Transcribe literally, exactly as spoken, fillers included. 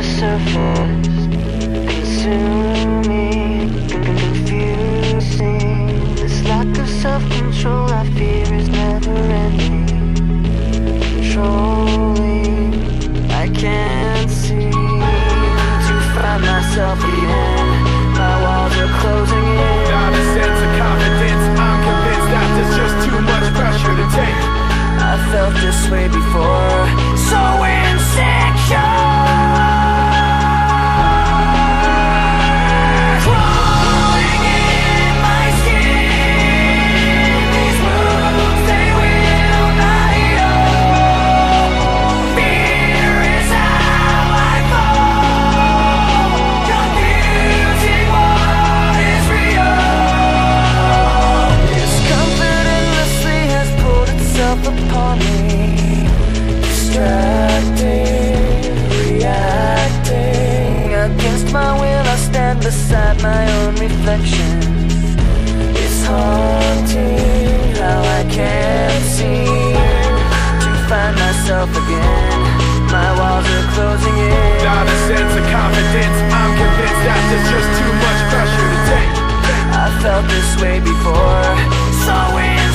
surface, consuming, confusing. This lack of self-control I fear is never ending, controlling. I can't seem to find myself again. My walls are closing in. Not a sense of confidence, I'm convinced that there's just too much pressure to take. I felt this way before, so insecure. Upon me, distracting, reacting. Against my will I stand beside my own reflection. It's haunting how I can't seem to find myself again. My walls are closing in. Not a sense of confidence, I'm convinced that there's just too much pressure to take. I felt this way before, so insane.